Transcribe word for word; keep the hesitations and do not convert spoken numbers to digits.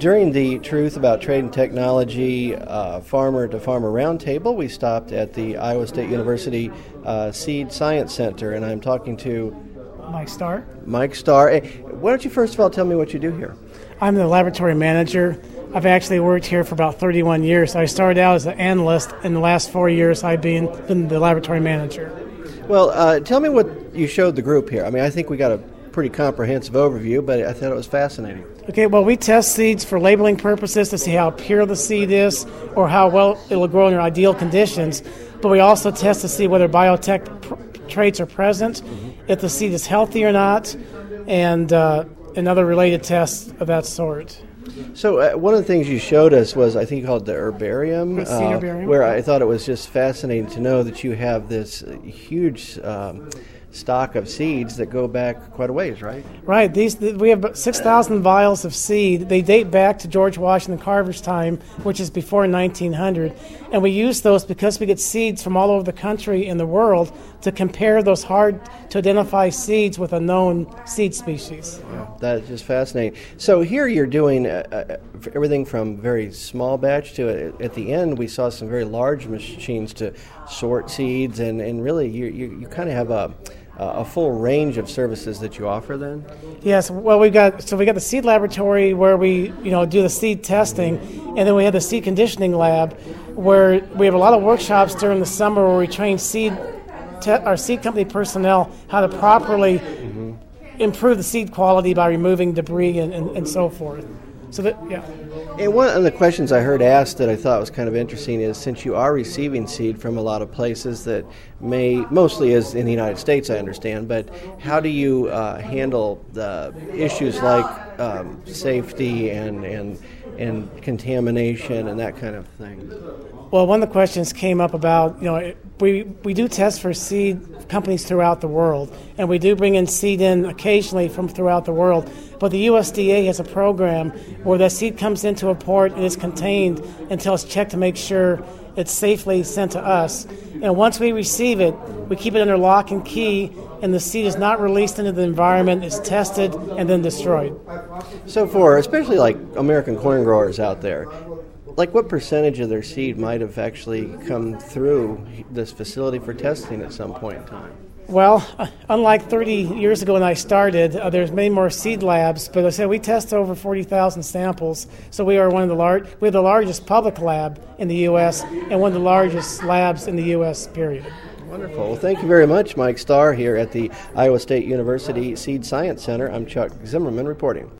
During the Truth About Trade and Technology uh, Farmer to Farmer Roundtable, we stopped at the Iowa State University uh, Seed Science Center, and I'm talking to Mike Starr. Mike Starr. Hey, why don't you first of all tell me what you do here? I'm the laboratory manager. I've actually worked here for about thirty-one years. I started out as an analyst. In the last four years, I've been, been the laboratory manager. Well, uh, tell me what you showed the group here. I mean, I think we got a pretty comprehensive overview, but I thought it was fascinating. Okay, well, we test seeds for labeling purposes to see how pure the seed is or how well it will grow in your ideal conditions, but we also test to see whether biotech pr- traits are present, mm-hmm. if the seed is healthy or not, and, uh, and other related tests of that sort. So uh, one of the things you showed us was, I think you called it the herbarium, the seed uh, herbarium, where I thought it was just fascinating to know that you have this huge um, stock of seeds that go back quite a ways, right? Right. These we have about six thousand vials of seed. They date back to George Washington Carver's time, which is before nineteen hundred. And we use those because we get seeds from all over the country and the world to compare those hard-to-identify seeds with a known seed species. Yeah, that's just fascinating. So here you're doing uh, uh, everything from very small batch to, uh, at the end, we saw some very large machines to sort seeds, and, and really you, you, you kind of have a a full range of services that you offer then? Yes, well we got so we got the seed laboratory where we you know do the seed testing, and then we have the seed conditioning lab where we have a lot of workshops during the summer where we train seed te- our seed company personnel how to properly mm-hmm. improve the seed quality by removing debris and, and, and so forth. So that yeah. And one of the questions I heard asked that I thought was kind of interesting is, since you are receiving seed from a lot of places that may, mostly is in the United States, I understand, but how do you uh, handle the issues like um, safety and, and and contamination and that kind of thing? Well, one of the questions came up about, you know, we, we do test for seed companies throughout the world, and we do bring in seed in occasionally from throughout the world, but the U S D A has a program where that seed comes into a port and is contained until it's checked to make sure it's safely sent to us. And once we receive it, we keep it under lock and key, and the seed is not released into the environment, it's tested and then destroyed. So for especially like American corn growers out there, like what percentage of their seed might have actually come through this facility for testing at some point in time? Well, unlike thirty years ago when I started, uh, there's many more seed labs, but I said we test over forty thousand samples, so we are one of the large, we're the largest public lab in the U S and one of the largest labs in the U S, period. Wonderful. Well, thank you very much, Mike Starr, here at the Iowa State University Seed Science Center. I'm Chuck Zimmerman reporting.